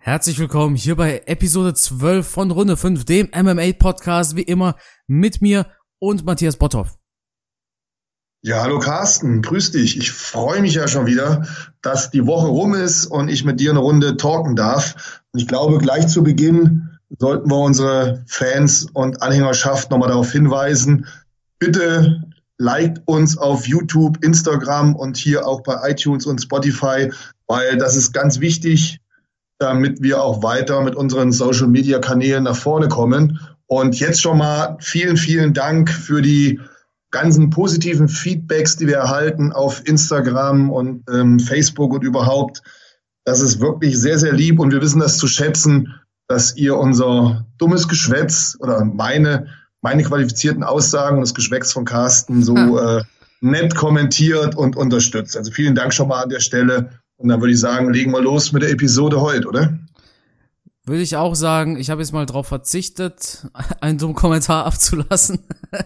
Herzlich willkommen hier bei Episode 12 von Runde 5, dem MMA-Podcast, wie immer mit mir und Matthias Botthoff. Ja, hallo Carsten, grüß dich. Ich freue mich ja schon wieder, dass die Woche rum ist und ich mit dir eine Runde talken darf. Und ich glaube, gleich zu Beginn sollten wir unsere Fans und Anhängerschaft nochmal darauf hinweisen, bitte liked uns auf YouTube, Instagram und hier auch bei iTunes und Spotify, weil das ist ganz wichtig, damit wir auch weiter mit unseren Social-Media-Kanälen nach vorne kommen. Und jetzt schon mal vielen, vielen Dank für die ganzen positiven Feedbacks, die wir erhalten auf Instagram und Facebook und überhaupt. Das ist wirklich sehr, sehr lieb und wir wissen das zu schätzen, dass ihr unser dummes Geschwätz oder meine qualifizierten Aussagen und das Geschwätz von Carsten so nett kommentiert und unterstützt. Also vielen Dank schon mal an der Stelle. Und dann würde ich sagen, legen wir los mit der Episode heute, oder? Würde ich auch sagen, ich habe jetzt mal drauf verzichtet, einen dummen Kommentar abzulassen.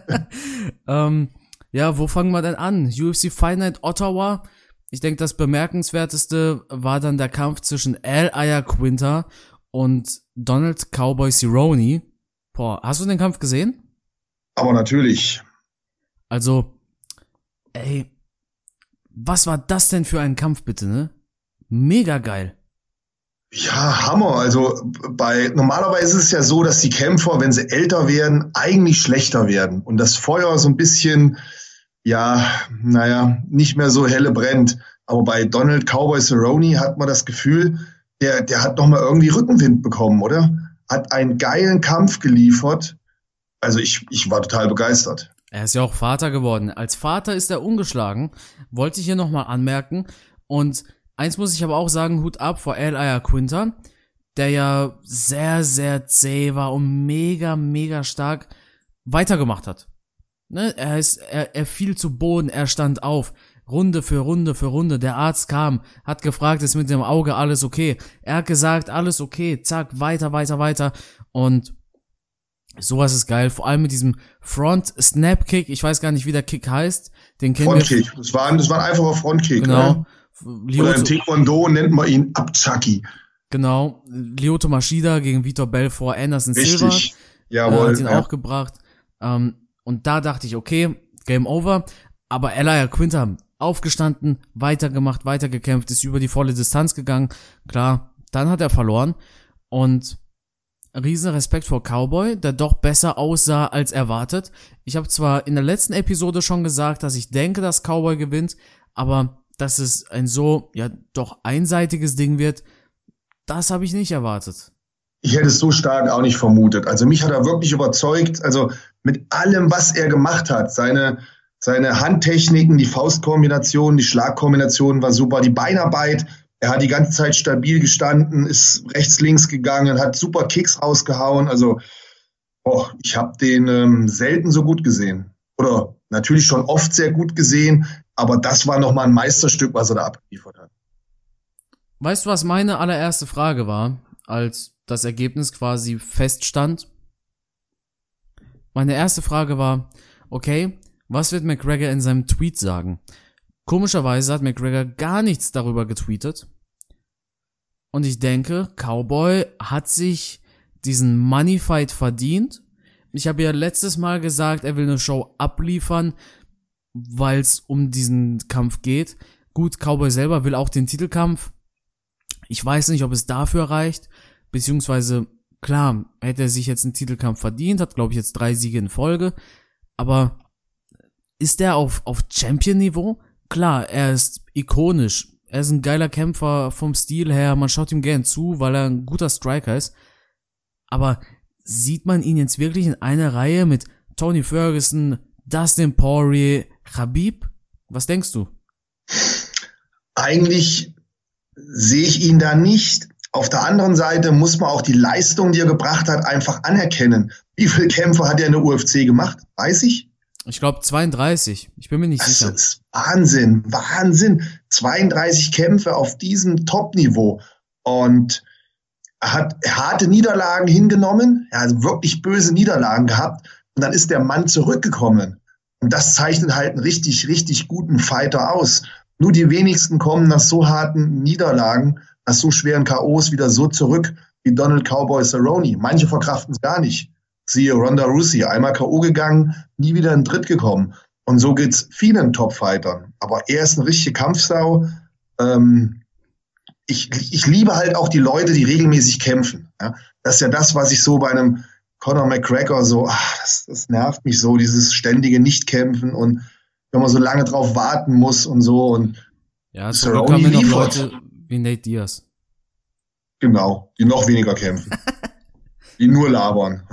Ja, wo fangen wir denn an? UFC Fight Night Ottawa. Ich denke, das bemerkenswerteste war dann der Kampf zwischen Al Iaquinta und Donald Cowboy Cerrone. Boah, hast du den Kampf gesehen? Aber natürlich. Also, ey, was war das denn für ein Kampf bitte, ne? Mega geil. Ja, Hammer. Also normalerweise ist es ja so, dass die Kämpfer, wenn sie älter werden, eigentlich schlechter werden und das Feuer so ein bisschen, nicht mehr so helle brennt. Aber bei Donald Cowboy Cerrone hat man das Gefühl, der hat noch mal irgendwie Rückenwind bekommen, oder? Hat einen geilen Kampf geliefert. Also ich war total begeistert. Er ist ja auch Vater geworden. Als Vater ist er ungeschlagen. Wollte ich hier nochmal anmerken. Und eins muss ich aber auch sagen, Hut ab vor Al Iaquinta, der ja sehr, sehr zäh war und mega, mega stark weitergemacht hat. Ne? Er fiel zu Boden, er stand auf. Runde für Runde für Runde. Der Arzt kam, hat gefragt, ist mit dem Auge alles okay? Er hat gesagt, alles okay. Zack, weiter. Und sowas ist geil, vor allem mit diesem Front-Snap-Kick, ich weiß gar nicht, wie der Kick heißt. Den kennen Frontkick, das war ein einfacher Frontkick. Genau. Ne? Oder im Taekwondo nennt man ihn Abchaki. Genau, Lyoto Machida gegen Vitor Belfort, Anderson Silva. Richtig, jawohl. Hat ihn auch gebracht. Und da dachte ich, okay, Game Over. Aber Al Iaquinta aufgestanden, weitergemacht, weitergekämpft, ist über die volle Distanz gegangen. Klar, dann hat er verloren. Und riesen Respekt vor Cowboy, der doch besser aussah als erwartet. Ich habe zwar in der letzten Episode schon gesagt, dass ich denke, dass Cowboy gewinnt, aber dass es ein so, doch einseitiges Ding wird, das habe ich nicht erwartet. Ich hätte es so stark auch nicht vermutet. Also mich hat er wirklich überzeugt, also mit allem, was er gemacht hat, seine Handtechniken, die Faustkombination, die Schlagkombination war super, die Beinarbeit. Er hat die ganze Zeit stabil gestanden, ist rechts, links gegangen, hat super Kicks rausgehauen. Also, ich habe den selten so gut gesehen. Oder natürlich schon oft sehr gut gesehen, aber das war nochmal ein Meisterstück, was er da abgeliefert hat. Weißt du, was meine allererste Frage war, als das Ergebnis quasi feststand? Meine erste Frage war, okay, was wird McGregor in seinem Tweet sagen? Komischerweise hat McGregor gar nichts darüber getweetet. Und ich denke, Cowboy hat sich diesen Money Fight verdient. Ich habe ja letztes Mal gesagt, er will eine Show abliefern, weil es um diesen Kampf geht. Gut, Cowboy selber will auch den Titelkampf. Ich weiß nicht, ob es dafür reicht. Beziehungsweise, klar, hätte er sich jetzt einen Titelkampf verdient, hat, glaube ich, jetzt 3 Siege in Folge. Aber ist der auf Champion-Niveau? Klar, er ist ikonisch. Er ist ein geiler Kämpfer vom Stil her. Man schaut ihm gern zu, weil er ein guter Striker ist. Aber sieht man ihn jetzt wirklich in einer Reihe mit Tony Ferguson, Dustin Poirier, Khabib? Was denkst du? Eigentlich sehe ich ihn da nicht. Auf der anderen Seite muss man auch die Leistung, die er gebracht hat, einfach anerkennen. Wie viele Kämpfe hat er in der UFC gemacht? 30? Ich glaube 32. Ich bin mir nicht sicher. Das ist Wahnsinn. 32 Kämpfe auf diesem Top-Niveau. Und er hat harte Niederlagen hingenommen. Er hat wirklich böse Niederlagen gehabt. Und dann ist der Mann zurückgekommen. Und das zeichnet halt einen richtig, richtig guten Fighter aus. Nur die wenigsten kommen nach so harten Niederlagen aus so schweren K.O.s wieder so zurück wie Donald Cowboy Cerrone. Manche verkraften es gar nicht. Siehe Ronda Rousey, einmal K.O. gegangen, nie wieder in den Tritt gekommen. Und so geht's vielen Top-Fightern. Aber er ist eine richtige Kampfsau. Ich liebe halt auch die Leute, die regelmäßig kämpfen. Ja? Das ist ja das, was ich so bei einem Conor McGregor so, das nervt mich so, dieses ständige Nichtkämpfen und wenn man so lange drauf warten muss und so. Und ja, zum Glück haben wir noch Leute wie Nate Diaz. Genau, die noch weniger kämpfen. Die nur labern.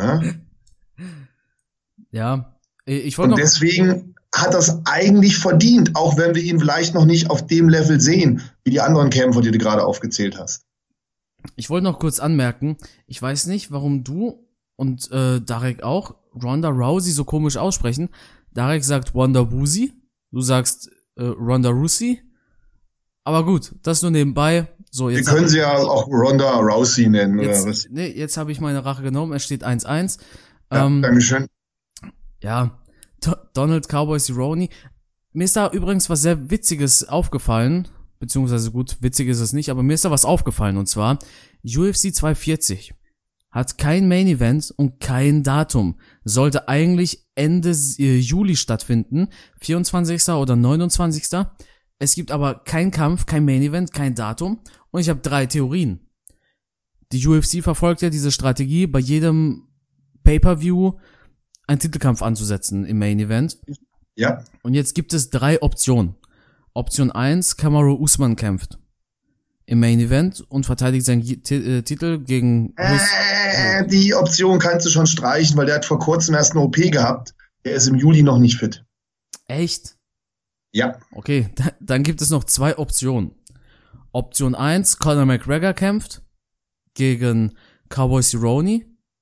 Ja, ich wollte. Und deswegen hat das eigentlich verdient, auch wenn wir ihn vielleicht noch nicht auf dem Level sehen, wie die anderen Kämpfer, die du gerade aufgezählt hast. Ich wollte noch kurz anmerken, ich weiß nicht, warum du und Darek auch Ronda Rousey so komisch aussprechen. Darek sagt Ronda Rousey, du sagst Ronda Rousey. Aber gut, das nur nebenbei. So, jetzt wir können sie ja auch Ronda Rousey nennen. Jetzt, oder was? Nee, jetzt habe ich meine Rache genommen, es steht 1-1. Ja, Dankeschön. Ja, Donald Cowboy Cerrone. Mir ist da übrigens was sehr Witziges aufgefallen, beziehungsweise gut, witzig ist es nicht, aber mir ist da was aufgefallen, und zwar UFC 240 hat kein Main Event und kein Datum. Sollte eigentlich Ende Juli stattfinden, 24. oder 29. Es gibt aber keinen Kampf, kein Main Event, kein Datum und ich habe 3 Theorien. Die UFC verfolgt ja diese Strategie, bei jedem Pay-Per-View einen Titelkampf anzusetzen im Main Event. Ja. Und jetzt gibt es 3 Optionen. Option 1, Kamaru Usman kämpft im Main Event und verteidigt seinen Titel gegen... Die Option kannst du schon streichen, weil der hat vor kurzem erst eine OP gehabt. Der ist im Juli noch nicht fit. Echt? Ja. Okay, dann gibt es noch 2 Optionen. Option 1, Conor McGregor kämpft gegen Cowboy Cerrone.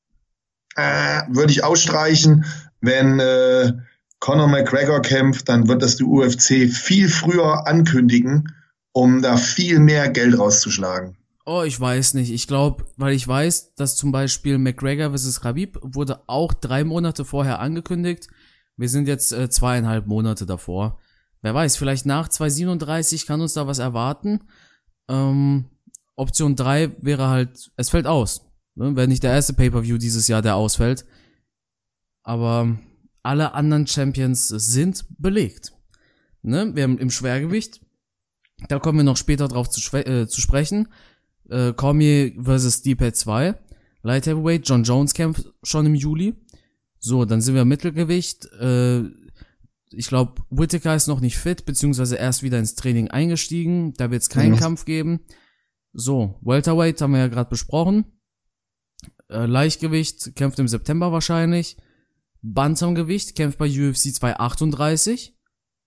Würde ich ausstreichen. Wenn Conor McGregor kämpft, dann wird das die UFC viel früher ankündigen, um da viel mehr Geld rauszuschlagen. Oh, ich weiß nicht. Ich glaube, weil ich weiß, dass zum Beispiel McGregor vs. Khabib wurde auch 3 Monate vorher angekündigt. Wir sind jetzt 2,5 Monate davor. Wer weiß, vielleicht nach 2,37 kann uns da was erwarten. Option 3 wäre halt, es fällt aus. Ne? Wäre nicht der erste Pay-Per-View dieses Jahr, der ausfällt. Aber alle anderen Champions sind belegt. Ne? Wir haben im Schwergewicht, da kommen wir noch später drauf zu sprechen, Cormier vs. Stipe 2. Light Heavyweight, John Jones kämpft schon im Juli. So, dann sind wir im Mittelgewicht. Ich glaube, Whittaker ist noch nicht fit, beziehungsweise erst wieder ins Training eingestiegen. Da wird es keinen Kampf geben. So, Welterweight haben wir ja gerade besprochen. Leichtgewicht kämpft im September wahrscheinlich. Bantamgewicht kämpft bei UFC 238.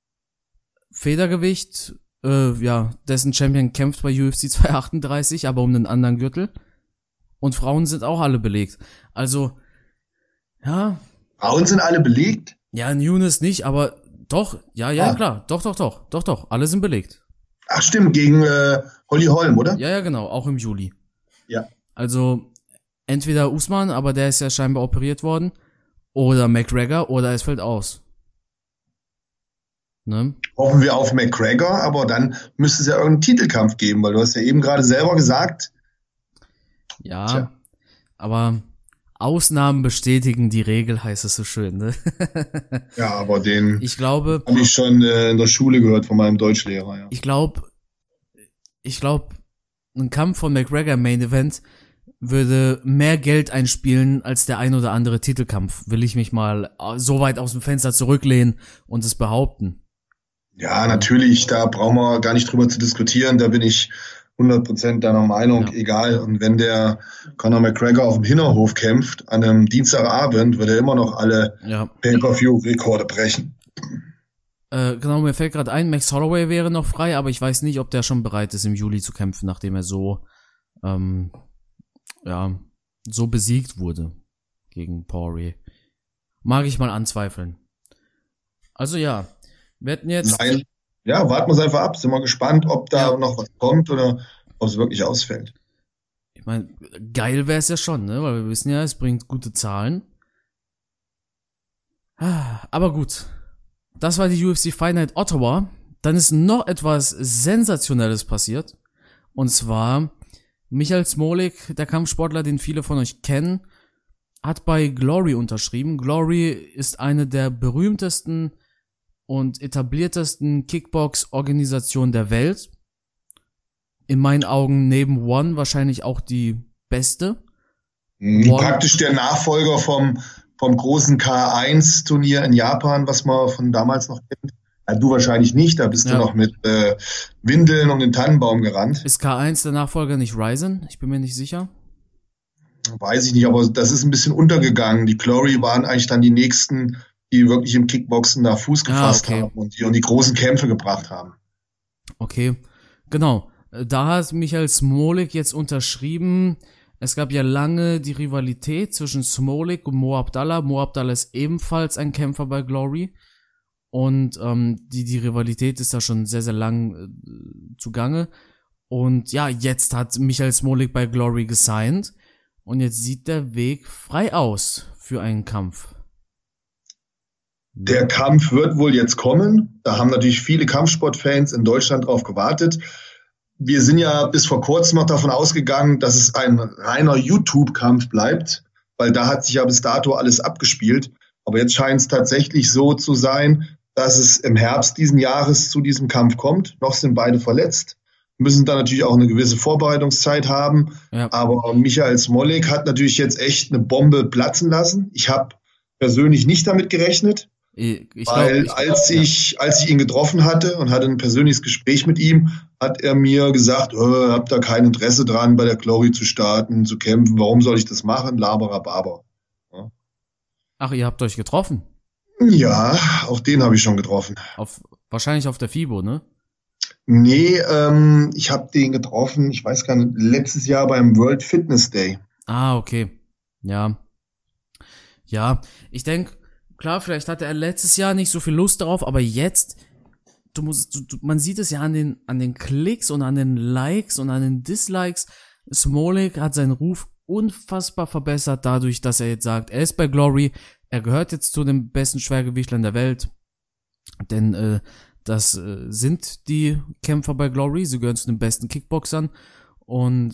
Federgewicht, dessen Champion kämpft bei UFC 238, aber um einen anderen Gürtel. Und Frauen sind auch alle belegt. Also, ja. Frauen sind alle belegt? Ja, Nunes nicht, aber doch, klar, doch, alle sind belegt. Ach stimmt, gegen Holly Holm, oder? Ja, genau, auch im Juli. Ja. Also, entweder Usman, aber der ist ja scheinbar operiert worden, oder McGregor, oder es fällt aus. Ne? Hoffen wir auf McGregor, aber dann müsste es ja irgendeinen Titelkampf geben, weil du hast ja eben gerade selber gesagt. Ja, aber Ausnahmen bestätigen die Regel, heißt es so schön, ne? Ja, aber den ich glaube, habe ich schon in der Schule gehört von meinem Deutschlehrer, ja. Ich glaube, ein Kampf von McGregor im Main Event würde mehr Geld einspielen als der ein oder andere Titelkampf. Will ich mich mal so weit aus dem Fenster zurücklehnen und es behaupten. Ja, natürlich, da brauchen wir gar nicht drüber zu diskutieren, da bin ich 100% deiner Meinung, egal. Und wenn der Conor McGregor auf dem Hinterhof kämpft, an einem Dienstagabend, wird er immer noch alle Pay-Per-View-Rekorde brechen. Genau, mir fällt gerade ein, Max Holloway wäre noch frei, aber ich weiß nicht, ob der schon bereit ist, im Juli zu kämpfen, nachdem er so besiegt wurde gegen Poirier. Mag ich mal anzweifeln. Also ja, wir hätten jetzt... Nein. Ja, warten wir es einfach ab. Sind wir gespannt, ob da noch was kommt oder ob es wirklich ausfällt. Ich meine, geil wäre es ja schon, ne? Weil wir wissen ja, es bringt gute Zahlen. Aber gut. Das war die UFC Fight Night Ottawa. Dann ist noch etwas Sensationelles passiert. Und zwar Michael Smolik, der Kampfsportler, den viele von euch kennen, hat bei Glory unterschrieben. Glory ist eine der berühmtesten und etabliertesten Kickbox-Organisationen der Welt. In meinen Augen neben One wahrscheinlich auch die beste. Praktisch der Nachfolger vom großen K1-Turnier in Japan, was man von damals noch kennt. Ja, du wahrscheinlich nicht, da bist du noch mit Windeln um den Tannenbaum gerannt. Ist K1 der Nachfolger nicht Ryzen? Ich bin mir nicht sicher. Weiß ich nicht, aber das ist ein bisschen untergegangen. Die Glory waren eigentlich dann die nächsten, die wirklich im Kickboxen da Fuß gefasst haben und die großen Kämpfe gebracht haben. Okay, genau. Da hat Michael Smolik jetzt unterschrieben. Es gab ja lange die Rivalität zwischen Smolik und Mo Abdallah. Mo Abdallah ist ebenfalls ein Kämpfer bei Glory. Und die Rivalität ist da schon sehr, sehr lang zugange. Und ja, jetzt hat Michael Smolik bei Glory gesigned. Und jetzt sieht der Weg frei aus für einen Kampf. Der Kampf wird wohl jetzt kommen. Da haben natürlich viele Kampfsportfans in Deutschland drauf gewartet. Wir sind ja bis vor kurzem noch davon ausgegangen, dass es ein reiner YouTube-Kampf bleibt, weil da hat sich ja bis dato alles abgespielt. Aber jetzt scheint es tatsächlich so zu sein, dass es im Herbst diesen Jahres zu diesem Kampf kommt. Noch sind beide verletzt, müssen da natürlich auch eine gewisse Vorbereitungszeit haben. Ja. Aber Michael Smolik hat natürlich jetzt echt eine Bombe platzen lassen. Ich habe persönlich nicht damit gerechnet. Als ich ihn getroffen hatte und hatte ein persönliches Gespräch mit ihm, hat er mir gesagt, hab da kein Interesse dran, bei der Glory zu starten, zu kämpfen. Warum soll ich das machen? Laberababer. Ja. Ach, ihr habt euch getroffen? Ja, auch den habe ich schon getroffen. Wahrscheinlich auf der FIBO, ne? Nee, ich habe den getroffen, ich weiß gar nicht, letztes Jahr beim World Fitness Day. Ah, okay. Ja. Ja, ich denke, klar, vielleicht hatte er letztes Jahr nicht so viel Lust darauf, aber jetzt, man sieht es ja an den Klicks und an den Likes und an den Dislikes. Smolik hat seinen Ruf unfassbar verbessert dadurch, dass er jetzt sagt, er ist bei Glory, er gehört jetzt zu den besten Schwergewichtlern der Welt, denn das sind die Kämpfer bei Glory, sie gehören zu den besten Kickboxern und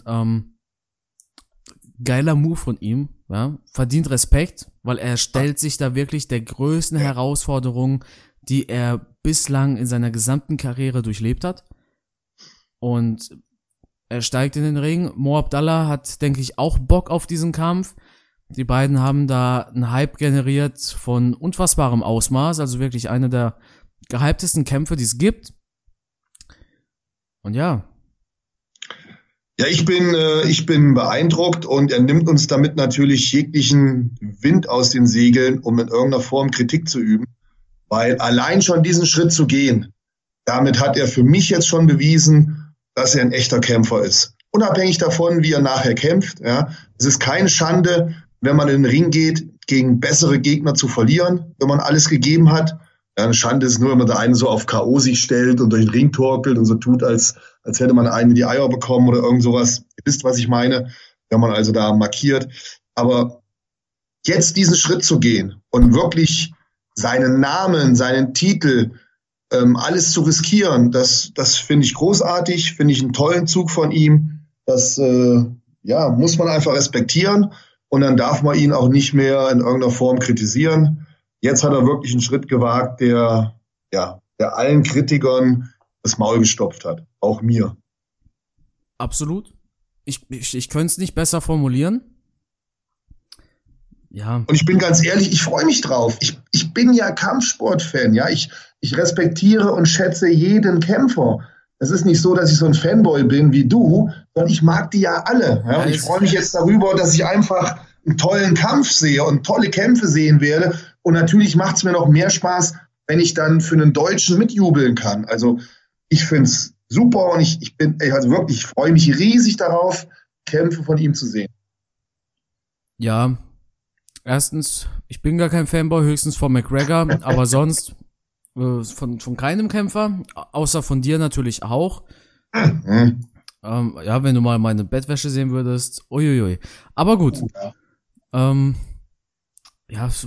geiler Move von ihm, ja, verdient Respekt, weil er stellt sich da wirklich der größten Herausforderung, die er bislang in seiner gesamten Karriere durchlebt hat. Und er steigt in den Ring. Mo Abdallah hat, denke ich, auch Bock auf diesen Kampf. Die beiden haben da einen Hype generiert von unfassbarem Ausmaß, also wirklich eine der gehyptesten Kämpfe, die es gibt. Und ja. Ja, ich bin beeindruckt und er nimmt uns damit natürlich jeglichen Wind aus den Segeln, um in irgendeiner Form Kritik zu üben. Weil allein schon diesen Schritt zu gehen, damit hat er für mich jetzt schon bewiesen, dass er ein echter Kämpfer ist. Unabhängig davon, wie er nachher kämpft. Ja, es ist keine Schande, wenn man in den Ring geht, gegen bessere Gegner zu verlieren, wenn man alles gegeben hat. Ja, eine Schande ist nur, wenn man da einen so auf K.O. sich stellt und durch den Ring torkelt und so tut, als hätte man einen in die Eier bekommen oder irgend sowas. Ihr wisst, was ich meine, wenn man also da markiert. Aber jetzt diesen Schritt zu gehen und wirklich seinen Namen, seinen Titel, alles zu riskieren, das finde ich großartig, finde ich einen tollen Zug von ihm. Das muss man einfach respektieren und dann darf man ihn auch nicht mehr in irgendeiner Form kritisieren. Jetzt hat er wirklich einen Schritt gewagt, der allen Kritikern das Maul gestopft hat. Auch mir. Absolut. Ich könnte es nicht besser formulieren. Ja. Und ich bin ganz ehrlich, ich freue mich drauf. Ich bin ja Kampfsportfan, ja. Ich respektiere und schätze jeden Kämpfer. Es ist nicht so, dass ich so ein Fanboy bin wie du, sondern ich mag die ja alle. Ja? Und ich freue mich jetzt darüber, dass ich einfach einen tollen Kampf sehe und tolle Kämpfe sehen werde. Und natürlich macht es mir noch mehr Spaß, wenn ich dann für einen Deutschen mitjubeln kann. Also ich finde es super und ich freue mich riesig darauf, Kämpfe von ihm zu sehen. Ja, erstens, ich bin gar kein Fanboy, höchstens von McGregor, aber sonst von keinem Kämpfer, außer von dir natürlich auch. Mhm. Wenn du mal meine Bettwäsche sehen würdest, uiuiui. Aber gut.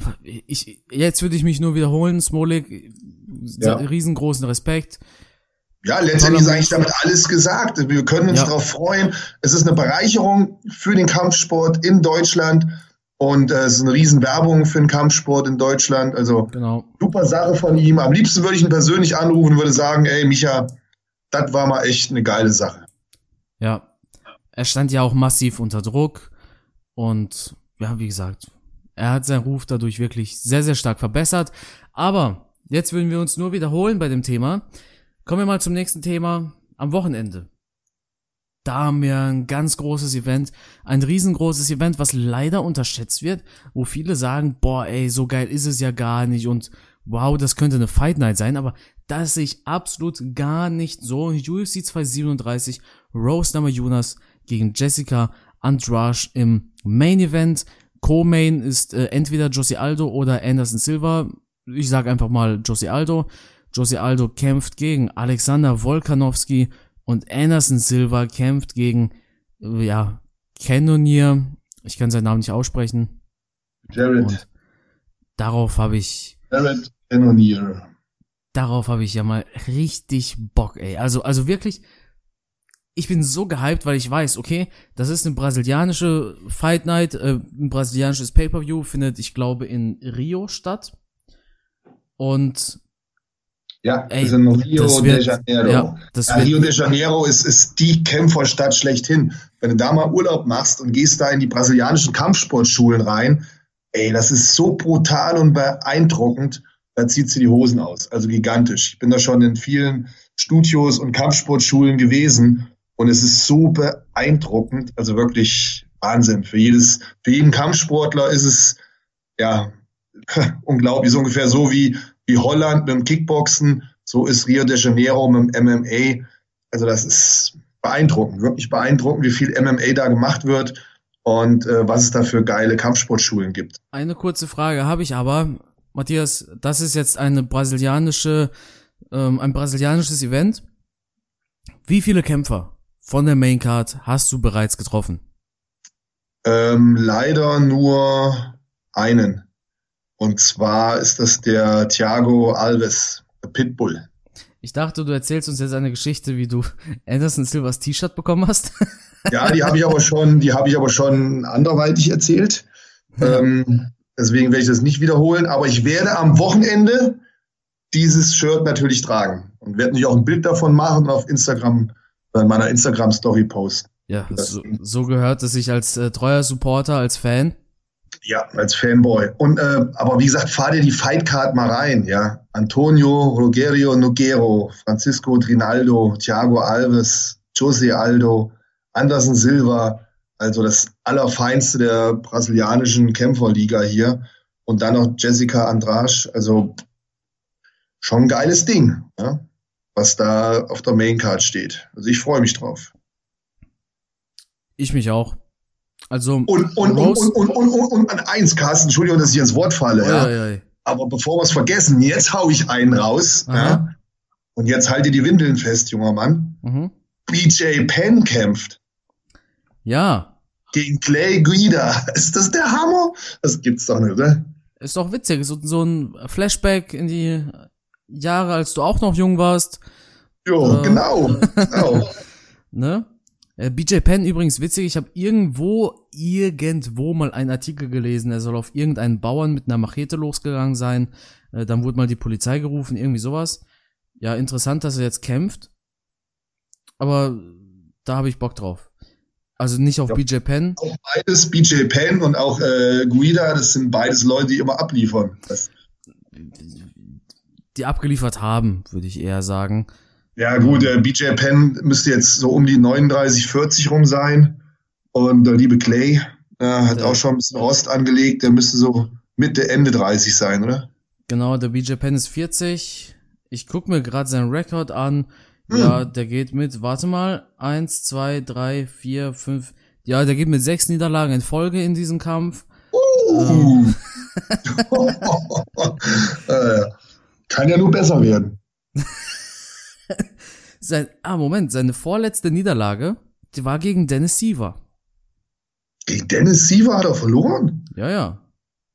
Jetzt würde ich mich nur wiederholen, Smolik, riesengroßen Respekt. Ja, letztendlich ist eigentlich damit alles gesagt. Wir können uns darauf freuen. Es ist eine Bereicherung für den Kampfsport in Deutschland und es ist eine Riesenwerbung für den Kampfsport in Deutschland. Also super Sache von ihm. Am liebsten würde ich ihn persönlich anrufen und würde sagen, ey Micha, das war mal echt eine geile Sache. Ja, er stand ja auch massiv unter Druck und ja, wie gesagt, er hat seinen Ruf dadurch wirklich sehr, sehr stark verbessert. Aber jetzt würden wir uns nur wiederholen bei dem Thema. Kommen wir mal zum nächsten Thema. Am Wochenende. Da haben wir ein ganz großes Event, ein riesengroßes Event, was leider unterschätzt wird, wo viele sagen, boah ey, so geil ist es ja gar nicht und wow, das könnte eine Fight Night sein, aber das sehe ich absolut gar nicht so. UFC 237, Rose Namajunas gegen Jessica Andrade im Main Event. Co-Main ist entweder Jose Aldo oder Anderson Silva. Ich sage einfach mal Jose Aldo. Jose Aldo kämpft gegen Alexander Volkanovski und Anderson Silva kämpft gegen, Cannonier. Ich kann seinen Namen nicht aussprechen. Jared. Darauf habe ich Cannonier. Darauf habe ich ja mal richtig Bock, ey. Also wirklich, ich bin so gehypt, weil ich weiß, okay, das ist eine brasilianische Fight Night, ein brasilianisches Pay-Per-View, findet, ich glaube, in Rio statt. Und ja, ist in Rio de Janeiro. Ja, Rio de Janeiro ist die Kämpferstadt schlechthin. Wenn du da mal Urlaub machst und gehst da in die brasilianischen Kampfsportschulen rein, ey, das ist so brutal und beeindruckend, da zieht sie die Hosen aus. Also gigantisch. Ich bin da schon in vielen Studios und Kampfsportschulen gewesen und es ist so beeindruckend, also wirklich Wahnsinn. Für jeden Kampfsportler ist es, ja, unglaublich, so ungefähr so wie Holland mit dem Kickboxen, so ist Rio de Janeiro mit dem MMA. Also das ist beeindruckend, wirklich beeindruckend, wie viel MMA da gemacht wird und was es da für geile Kampfsportschulen gibt. Eine kurze Frage habe ich aber, Matthias, das ist jetzt ein brasilianisches Event. Wie viele Kämpfer von der Maincard hast du bereits getroffen? Leider nur einen. Und zwar ist das der Thiago Alves, der Pitbull. Ich dachte, du erzählst uns jetzt eine Geschichte, wie du Anderson Silvas T-Shirt bekommen hast. Ja, die habe ich aber schon anderweitig erzählt. Deswegen werde ich das nicht wiederholen. Aber ich werde am Wochenende dieses Shirt natürlich tragen. Und werde natürlich auch ein Bild davon machen und auf Instagram, in meiner Instagram-Story posten. Ja, so gehört es sich als treuer Supporter, als Fan. Ja, als Fanboy. Und aber wie gesagt, fahr dir die Fightcard mal rein, ja. Antonio Rogerio Nogueiro, Francisco Trinaldo, Thiago Alves, Jose Aldo, Anderson Silva, also das Allerfeinste der brasilianischen Kämpferliga hier. Und dann noch Jessica Andrade, also schon ein geiles Ding, ja, was da auf der Maincard steht. Also ich freue mich drauf. Ich mich auch. Also und an eins, Carsten, Entschuldigung, dass ich ins Wort falle, ja. Aber bevor wir es vergessen, jetzt hau ich einen raus, ja. Und jetzt halt dir die Windeln fest, junger Mann. BJ Penn kämpft. Ja. Gegen Clay Guida. Ist das der Hammer? Das gibt's doch nicht, oder? Ist doch witzig, so ein Flashback in die Jahre, als du auch noch jung warst. Jo, genau. Ne? BJ Penn übrigens witzig, ich habe irgendwo mal einen Artikel gelesen, er soll auf irgendeinen Bauern mit einer Machete losgegangen sein, dann wurde mal die Polizei gerufen, irgendwie sowas. Ja, interessant, dass er jetzt kämpft, aber da habe ich Bock drauf. Also nicht auf BJ Penn. Auch beides, BJ Penn und auch Guida, das sind beides Leute, die immer abliefern. Die abgeliefert haben, würde ich eher sagen. Ja gut, BJ Penn müsste jetzt so um die 39, 40 rum sein. Und der liebe Clay hat auch schon ein bisschen Rost angelegt. Der müsste so Mitte, Ende 30 sein, oder? Genau, der BJ Penn ist 40. Ich gucke mir gerade seinen Rekord an. Ja, der geht mit, warte mal, 1, 2, 3, 4, 5. Ja, der geht mit 6 Niederlagen in Folge in diesem Kampf. Kann ja nur besser werden. Seine vorletzte Niederlage, die war gegen Dennis Siver. Gegen Dennis Siver hat er verloren? Ja.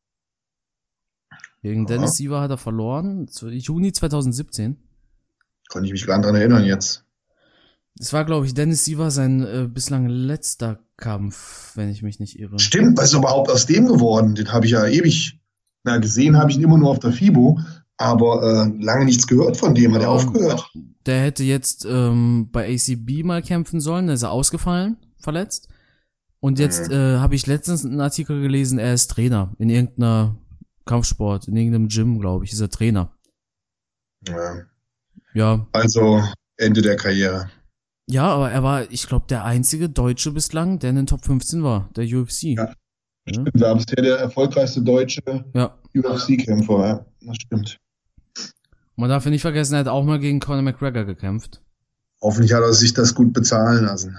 Gegen Dennis Siver hat er verloren, Juni 2017. Konnte ich mich gar nicht dran erinnern jetzt. Es war, glaube ich, Dennis Siver sein bislang letzter Kampf, wenn ich mich nicht irre. Stimmt, was ist überhaupt aus dem geworden? Den habe ich ja ewig, gesehen habe ich ihn immer nur auf der FIBO, aber lange nichts gehört von dem. Hat er aufgehört? Der hätte jetzt bei ACB mal kämpfen sollen, da ist er ausgefallen, verletzt. Und jetzt habe ich letztens einen Artikel gelesen, er ist Trainer in irgendeiner Kampfsport, in irgendeinem Gym, glaube ich, ist er Trainer. Ja. Also Ende der Karriere. Ja, aber er war, ich glaube, der einzige Deutsche bislang, der in den Top 15 war, der UFC. Ja. Stimmt, war bisher der erfolgreichste deutsche UFC-Kämpfer, ja, das stimmt. Man darf ja nicht vergessen, er hat auch mal gegen Conor McGregor gekämpft. Hoffentlich hat er sich das gut bezahlen lassen.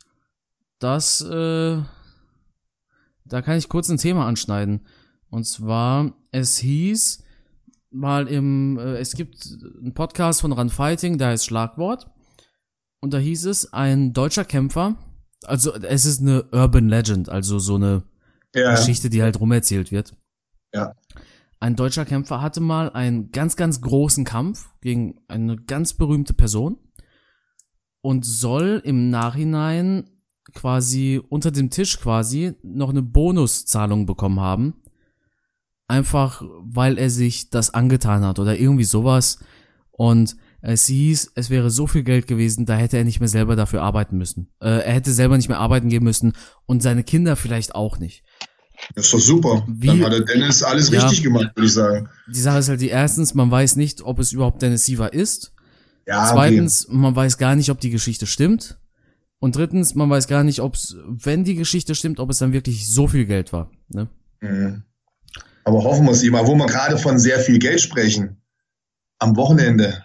Da kann ich kurz ein Thema anschneiden. Und zwar, es hieß mal es gibt einen Podcast von Run Fighting, der heißt Schlagwort. Und da hieß es, ein deutscher Kämpfer, also es ist eine Urban Legend, also so eine Geschichte, die halt rumerzählt wird. Ja. Ein deutscher Kämpfer hatte mal einen ganz, ganz großen Kampf gegen eine ganz berühmte Person und soll im Nachhinein quasi unter dem Tisch quasi noch eine Bonuszahlung bekommen haben. Einfach, weil er sich das angetan hat oder irgendwie sowas. Und es hieß, es wäre so viel Geld gewesen, da hätte er nicht mehr selber dafür arbeiten müssen. Er hätte selber nicht mehr arbeiten gehen müssen und seine Kinder vielleicht auch nicht. Das ist doch super. Dann hat der Dennis alles richtig gemacht, würde ich sagen. Die Sache ist halt erstens, man weiß nicht, ob es überhaupt Dennis Siver ist. Ja, Zweitens, man weiß gar nicht, ob die Geschichte stimmt. Und drittens, man weiß gar nicht, ob es, wenn die Geschichte stimmt, ob es dann wirklich so viel Geld war. Ne? Mhm. Aber hoffen wir es immer, wo wir gerade von sehr viel Geld sprechen. Am Wochenende.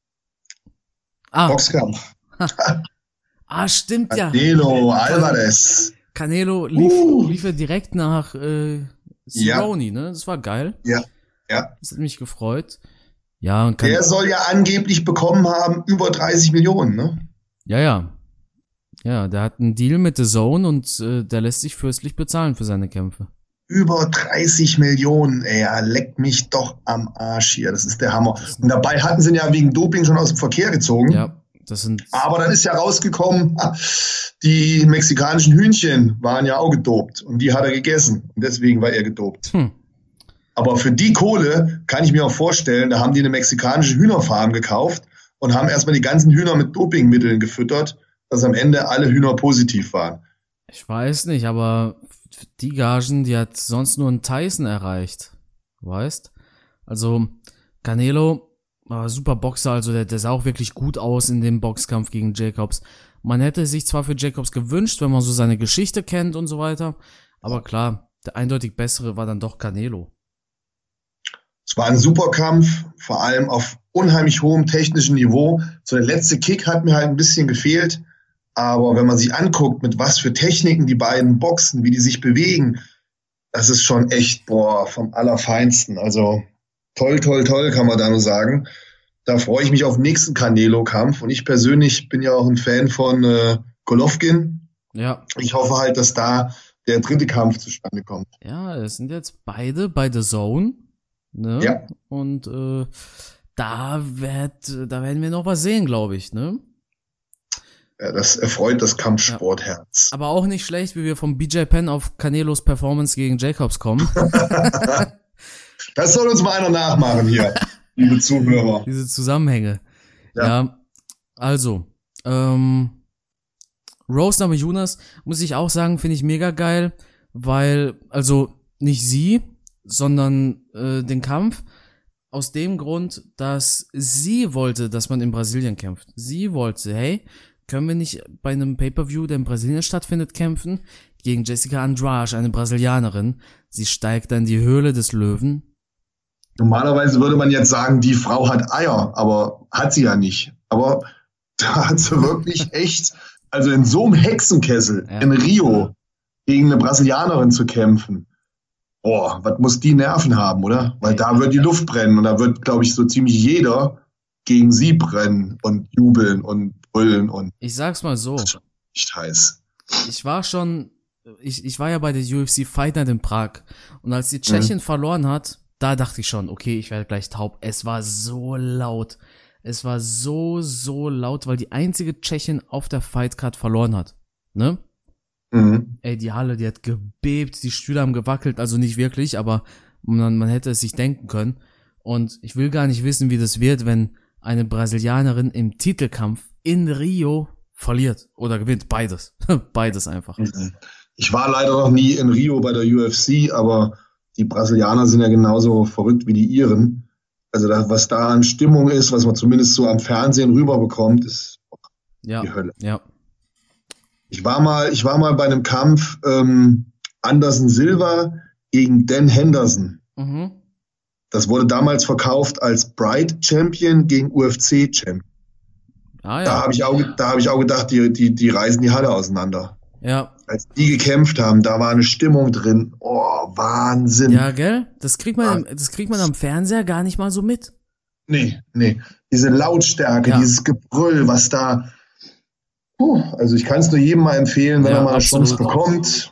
Boxkampf. Stimmt ja. Canelo Alvarez. Canelo lief ja direkt nach Cerrone, ne? Das war geil. Ja. Das hat mich gefreut. Ja, und der soll ja angeblich bekommen haben über 30 Millionen, ne? Ja. Ja, der hat einen Deal mit The Zone und der lässt sich fürstlich bezahlen für seine Kämpfe. Über 30 Millionen, ey, leckt mich doch am Arsch hier. Das ist der Hammer. Und dabei hatten sie ihn ja wegen Doping schon aus dem Verkehr gezogen. Ja, aber dann ist ja rausgekommen, die mexikanischen Hühnchen waren ja auch gedopt. Und die hat er gegessen. Und deswegen war er gedopt. Aber für die Kohle kann ich mir auch vorstellen, da haben die eine mexikanische Hühnerfarm gekauft und haben erstmal die ganzen Hühner mit Dopingmitteln gefüttert, dass am Ende alle Hühner positiv waren. Ich weiß nicht, aber die Gagen, die hat sonst nur ein Tyson erreicht. Weißt? Also, Canelo war super Boxer, also der sah auch wirklich gut aus in dem Boxkampf gegen Jacobs. Man hätte sich zwar für Jacobs gewünscht, wenn man so seine Geschichte kennt und so weiter, aber klar, der eindeutig bessere war dann doch Canelo. Es war ein super Kampf, vor allem auf unheimlich hohem technischen Niveau. So der letzte Kick hat mir halt ein bisschen gefehlt. Aber wenn man sich anguckt, mit was für Techniken die beiden boxen, wie die sich bewegen, das ist schon echt, vom Allerfeinsten. Also toll, kann man da nur sagen. Da freue ich mich auf den nächsten Canelo-Kampf. Und ich persönlich bin ja auch ein Fan von Golovkin. Ja. Ich hoffe halt, dass da der dritte Kampf zustande kommt. Ja, es sind jetzt beide bei The Zone. Ne? Ja. Und da werden wir noch was sehen, glaube ich, ne? Ja, das erfreut das Kampfsportherz. Aber auch nicht schlecht, wie wir vom BJ Penn auf Canelos Performance gegen Jacobs kommen. Das soll uns mal einer nachmachen hier, liebe Zuhörer. Diese Zusammenhänge. Ja, also, Rose Namajunas, muss ich auch sagen, finde ich mega geil, weil, also nicht sie, sondern den Kampf, aus dem Grund, dass sie wollte, dass man in Brasilien kämpft. Sie wollte, hey, können wir nicht bei einem Pay-Per-View, der in Brasilien stattfindet, kämpfen? Gegen Jessica Andrade, eine Brasilianerin. Sie steigt dann in die Höhle des Löwen. Normalerweise würde man jetzt sagen, die Frau hat Eier, aber hat sie ja nicht. Aber da hat sie wirklich echt, also in so einem Hexenkessel in Rio gegen eine Brasilianerin zu kämpfen. Was muss die Nerven haben, oder? Weil da wird die Luft brennen und da wird, glaube ich, so ziemlich jeder gegen sie brennen und jubeln und brüllen und. Ich sag's mal so. Echt heiß. Ich war ja bei der UFC Fight Night in Prag und als die Tschechin verloren hat, da dachte ich schon, okay, ich werde gleich taub. Es war so laut. Es war so, so laut, weil die einzige Tschechin auf der Fightcard verloren hat. Ne? Ey, die Halle, die hat gebebt, die Stühle haben gewackelt, also nicht wirklich, aber man hätte es sich denken können. Und ich will gar nicht wissen, wie das wird, wenn eine Brasilianerin im Titelkampf in Rio verliert oder gewinnt. Beides. Beides einfach. Ich war leider noch nie in Rio bei der UFC, aber die Brasilianer sind ja genauso verrückt wie die Iren. Also was da an Stimmung ist, was man zumindest so am Fernsehen rüberbekommt, ist die Hölle. Ja. Ich war mal bei einem Kampf Anderson Silva gegen Dan Henderson. Mhm. Das wurde damals verkauft als Pride Champion gegen UFC Champion. Ah, ja. Da habe ich auch gedacht, die reißen die Halle auseinander. Ja. Als die gekämpft haben, da war eine Stimmung drin. Oh, Wahnsinn. Ja, gell? Das kriegt man am Fernseher gar nicht mal so mit. Nee. Diese Lautstärke, dieses Gebrüll, was da. Also ich kann es nur jedem mal empfehlen, wenn er mal eine Chance bekommt.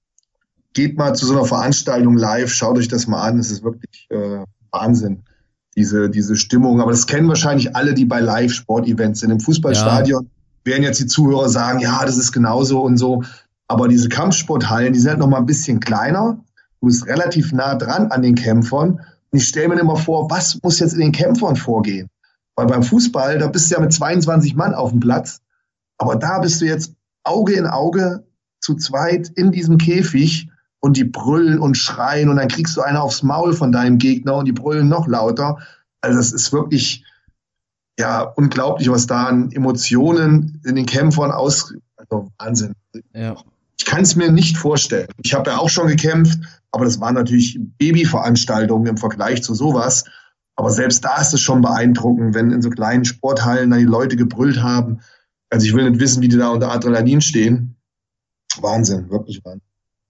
Geht mal zu so einer Veranstaltung live, schaut euch das mal an. Es ist wirklich Wahnsinn, diese Stimmung. Aber das kennen wahrscheinlich alle, die bei Live-Sport-Events sind. Im Fußballstadion werden jetzt die Zuhörer sagen, ja, das ist genauso und so. Aber diese Kampfsporthallen, die sind halt noch mal ein bisschen kleiner. Du bist relativ nah dran an den Kämpfern. Und ich stelle mir immer vor, was muss jetzt in den Kämpfern vorgehen? Weil beim Fußball, da bist du ja mit 22 Mann auf dem Platz. Aber da bist du jetzt Auge in Auge zu zweit in diesem Käfig und die brüllen und schreien und dann kriegst du eine aufs Maul von deinem Gegner und die brüllen noch lauter. Also das ist wirklich unglaublich, was da an Emotionen in den Kämpfern also Wahnsinn. Ja. Ich kann es mir nicht vorstellen. Ich habe ja auch schon gekämpft, aber das waren natürlich Babyveranstaltungen im Vergleich zu sowas. Aber selbst da ist es schon beeindruckend, wenn in so kleinen Sporthallen da die Leute gebrüllt haben. Also ich will nicht wissen, wie die da unter Adrenalin stehen. Wahnsinn, wirklich Wahnsinn.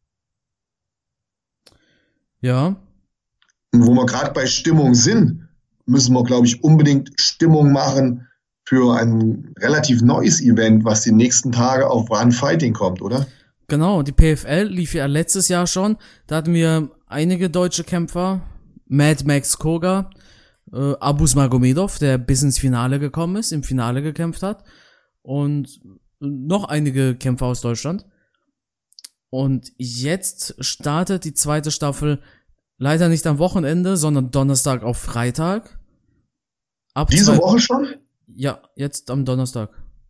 Ja. Und wo wir gerade bei Stimmung sind, müssen wir, glaube ich, unbedingt Stimmung machen für ein relativ neues Event, was die nächsten Tage auf Run Fighting kommt, oder? Genau, die PFL lief ja letztes Jahr schon. Da hatten wir einige deutsche Kämpfer. Mad Max Koga, Abus Magomedov, der bis ins Finale gekommen ist, im Finale gekämpft hat. Und noch einige Kämpfer aus Deutschland. Und jetzt startet die zweite Staffel leider nicht am Wochenende, sondern Donnerstag auf Freitag. Diese Woche schon? Ja, jetzt am Donnerstag.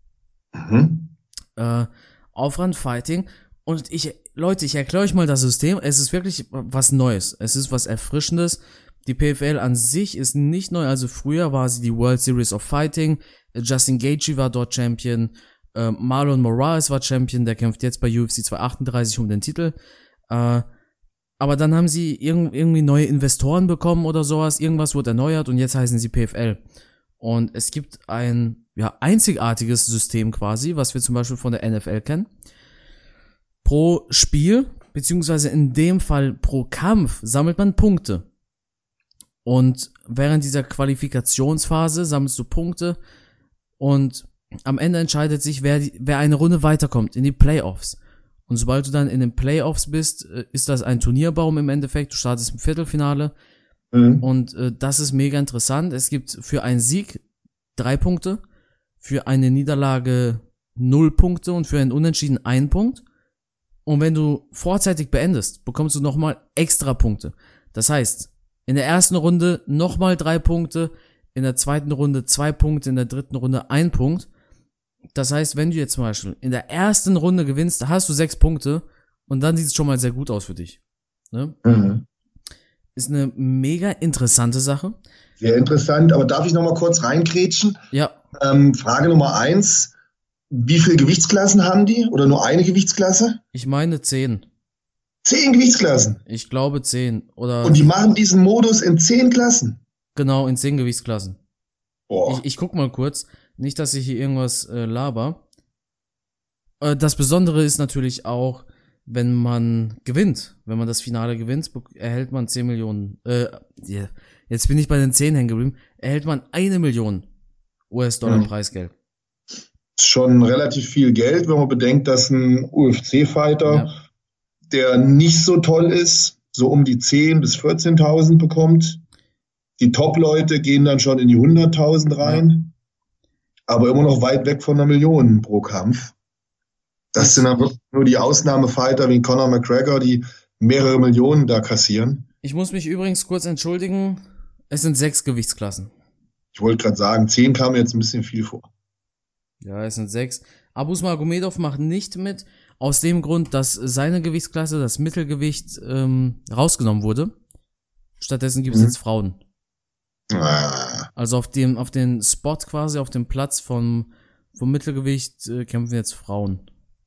Auf Run Fighting. Und Leute, ich erkläre euch mal das System. Es ist wirklich was Neues. Es ist was Erfrischendes. Die PFL an sich ist nicht neu. Also früher war sie die World Series of Fighting. Justin Gaethje war dort Champion. Marlon Moraes war Champion. Der kämpft jetzt bei UFC 238 um den Titel. Aber dann haben sie irgendwie neue Investoren bekommen oder sowas. Irgendwas wurde erneuert und jetzt heißen sie PFL. Und es gibt ein einzigartiges System quasi, was wir zum Beispiel von der NFL kennen. Pro Spiel, beziehungsweise in dem Fall pro Kampf, sammelt man Punkte. Und während dieser Qualifikationsphase sammelst du Punkte und am Ende entscheidet sich, wer eine Runde weiterkommt in die Playoffs. Und sobald du dann in den Playoffs bist, ist das ein Turnierbaum im Endeffekt. Du startest im Viertelfinale. Und das ist mega interessant. Es gibt für einen Sieg 3 Punkte, für eine Niederlage 0 Punkte und für einen Unentschieden 1 Punkt. Und wenn du vorzeitig beendest, bekommst du nochmal extra Punkte. Das heißt, in der ersten Runde nochmal 3 Punkte, in der zweiten Runde 2 Punkte, in der dritten Runde 1 Punkt. Das heißt, wenn du jetzt zum Beispiel in der ersten Runde gewinnst, hast du 6 Punkte und dann sieht es schon mal sehr gut aus für dich. Ne? Ist eine mega interessante Sache. Sehr interessant, aber darf ich noch mal kurz reingrätschen? Ja. Frage Nummer 1. Wie viele Gewichtsklassen haben die? Oder nur eine Gewichtsklasse? Ich meine 10. 10 Gewichtsklassen? Ich glaube 10. Und die machen diesen Modus in 10 Klassen? Genau, in 10 Gewichtsklassen. Boah. Ich guck mal kurz. Nicht, dass ich hier irgendwas laber. Das Besondere ist natürlich auch, wenn man gewinnt. Wenn man das Finale gewinnt, erhält man 10 Millionen. Jetzt bin ich bei den 10 hängen geblieben. Erhält man 1 Million US-Dollar Preisgeld. Ist schon relativ viel Geld, wenn man bedenkt, dass ein UFC-Fighter, der nicht so toll ist, so um die 10.000 bis 14.000 bekommt. Die Top-Leute gehen dann schon in die 100.000 rein, aber immer noch weit weg von 1 Million pro Kampf. Das sind dann wirklich nur die Ausnahmefighter wie Conor McGregor, die mehrere Millionen da kassieren. Ich muss mich übrigens kurz entschuldigen. Es sind 6 Gewichtsklassen. Ich wollte gerade sagen, 10 kam mir jetzt ein bisschen viel vor. Ja, es sind 6. Abus Magomedov macht nicht mit, aus dem Grund, dass seine Gewichtsklasse, das Mittelgewicht, rausgenommen wurde. Stattdessen gibt es jetzt Frauen. Also auf den Spot quasi, auf dem Platz vom Mittelgewicht kämpfen jetzt Frauen.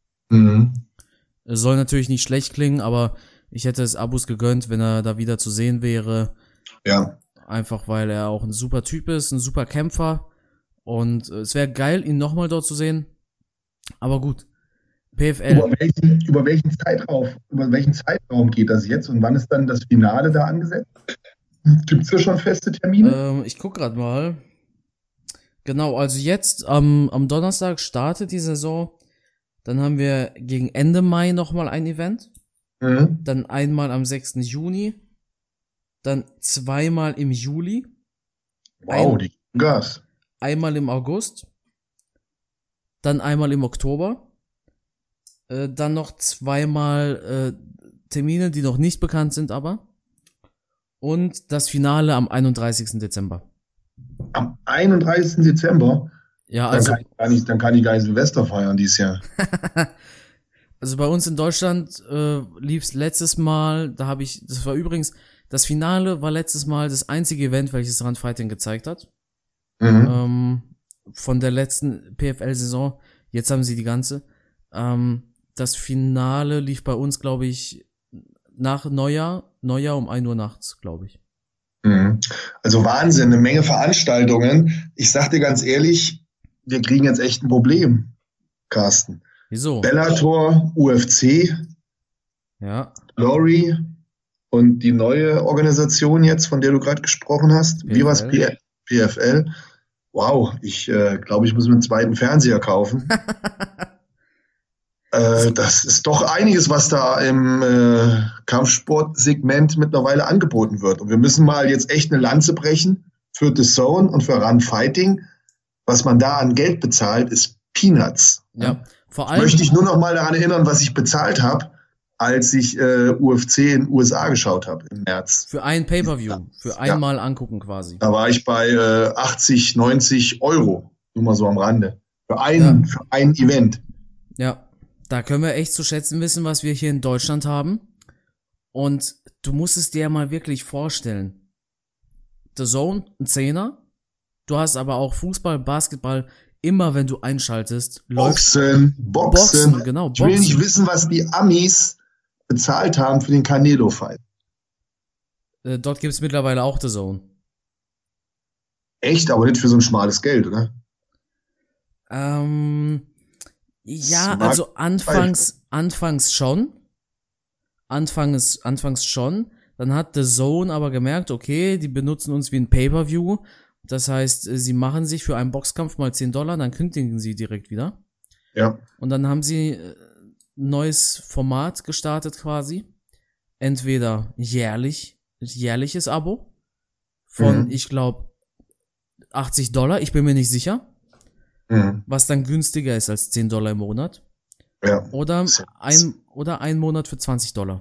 Es soll natürlich nicht schlecht klingen, aber ich hätte es Abus gegönnt, wenn er da wieder zu sehen wäre. Ja. Einfach weil er auch ein super Typ ist, ein super Kämpfer. Und es wäre geil, ihn nochmal dort zu sehen. Aber gut. PFL. Über welchen Zeitraum geht das jetzt und wann ist dann das Finale da angesetzt? Gibt es da schon feste Termine? Ich guck gerade mal. Genau, also jetzt am Donnerstag startet die Saison. Dann haben wir gegen Ende Mai nochmal ein Event. Dann einmal am 6. Juni. Dann zweimal im Juli. Wow, die Gas. Einmal im August. Dann einmal im Oktober. Dann noch zweimal Termine, die noch nicht bekannt sind, aber. Und das Finale am 31. Dezember. Am 31. Dezember? Ja, also. Dann kann ich gar nicht Silvester feiern dieses Jahr. Also bei uns in Deutschland lief's letztes Mal, das war übrigens, das Finale war letztes Mal das einzige Event, welches Run Fighting gezeigt hat. Von der letzten PFL-Saison. Jetzt haben sie die ganze. Das Finale lief bei uns, glaube ich, nach Neujahr um 1 Uhr nachts, glaube ich. Also Wahnsinn, eine Menge Veranstaltungen. Ich sag dir ganz ehrlich, wir kriegen jetzt echt ein Problem, Carsten. Wieso? Bellator, UFC, ja. Glory und die neue Organisation jetzt, von der du gerade gesprochen hast. PFL. Wie war's? PFL. Wow, ich glaube, ich muss mir einen zweiten Fernseher kaufen. Das ist doch einiges, was da im Kampfsportsegment mittlerweile angeboten wird. Und wir müssen mal jetzt echt eine Lanze brechen für The Zone und für Run Fighting. Was man da an Geld bezahlt, ist Peanuts. Ja, vor allem. Möchte ich nur noch mal daran erinnern, was ich bezahlt habe, als ich UFC in den USA geschaut habe im März. Für ein Pay-Per-View, für einmal angucken quasi. Da war ich bei 80, 90 Euro, nur mal so am Rande. Für ein Event. Ja. Da können wir echt zu schätzen wissen, was wir hier in Deutschland haben. Und du musst es dir ja mal wirklich vorstellen. The Zone, ein Zehner. Du hast aber auch Fußball, Basketball, immer wenn du einschaltest. Boxen. Genau, Ich will nicht wissen, was die Amis bezahlt haben für den Canelo-Fight. Dort gibt's mittlerweile auch The Zone. Echt? Aber nicht für so ein schmales Geld, oder? Ja, also anfangs schon. Anfangs schon. Dann hat The Zone aber gemerkt, okay, die benutzen uns wie ein Pay-Per-View. Das heißt, sie machen sich für einen Boxkampf mal $10, dann kündigen sie direkt wieder. Ja. Und dann haben sie ein neues Format gestartet quasi. Entweder jährliches Abo von, ich glaube, $80, ich bin mir nicht sicher. Was dann günstiger ist als $10 im Monat. Ja. Oder ein Monat für $20.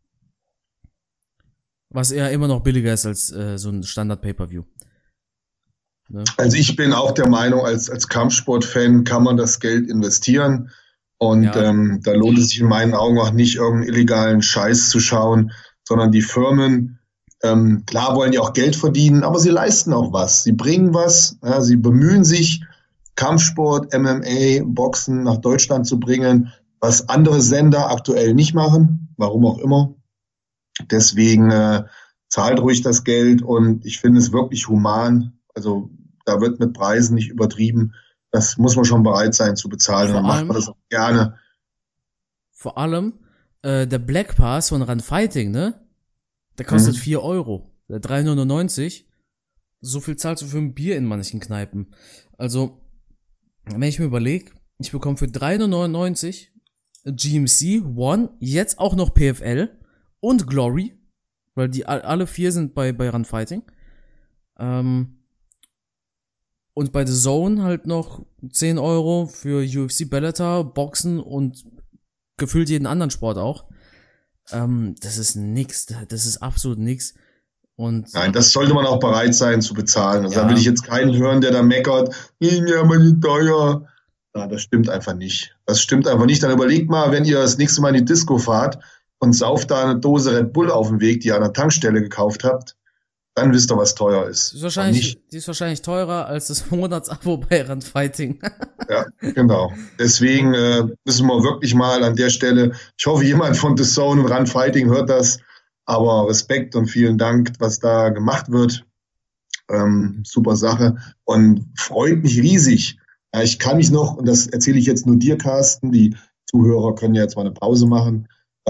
Was eher immer noch billiger ist als so ein Standard-Pay-Per-View. Ne? Also ich bin auch der Meinung, als Kampfsport-Fan kann man das Geld investieren. Und da lohnt es sich in meinen Augen auch nicht, irgendeinen illegalen Scheiß zu schauen, sondern die Firmen, klar wollen die auch Geld verdienen, aber sie leisten auch was. Sie bringen was, ja, sie bemühen sich, Kampfsport, MMA, Boxen nach Deutschland zu bringen, was andere Sender aktuell nicht machen, warum auch immer. Deswegen zahlt ruhig das Geld und ich finde es wirklich human. Also da wird mit Preisen nicht übertrieben. Das muss man schon bereit sein zu bezahlen. Und dann macht man das auch gerne. Vor allem der Black Pass von Run Fighting, ne? Der kostet 4 Euro. Der 3,99. So viel zahlst du für ein Bier in manchen Kneipen. Also, wenn ich mir überlege, ich bekomme für 3,99 GMC, One, jetzt auch noch PFL und Glory, weil die alle 4 sind bei Run Fighting. Und bei The Zone halt noch 10 Euro für UFC, Bellator, Boxen und gefühlt jeden anderen Sport auch. Das ist nix, das ist absolut nix. Und Nein, das sollte man auch bereit sein zu bezahlen. Also Ja. da will ich jetzt keinen hören, der da meckert, ja, aber die teuer. Ja, das stimmt einfach nicht. Das stimmt einfach nicht. Dann überlegt mal, wenn ihr das nächste Mal in die Disco fahrt und sauft da eine Dose Red Bull auf dem Weg, die ihr an der Tankstelle gekauft habt, dann wisst ihr, was teuer ist. die ist wahrscheinlich teurer als das Monatsabo bei Randfighting. Ja, genau. Deswegen müssen wir wirklich mal an der Stelle, ich hoffe, jemand von The Zone und Run Fighting hört das, aber Respekt und vielen Dank, was da gemacht wird. Super Sache und freut mich riesig. Ja, ich kann mich noch, und das erzähle ich jetzt nur dir, Carsten, die Zuhörer können ja jetzt mal eine Pause machen.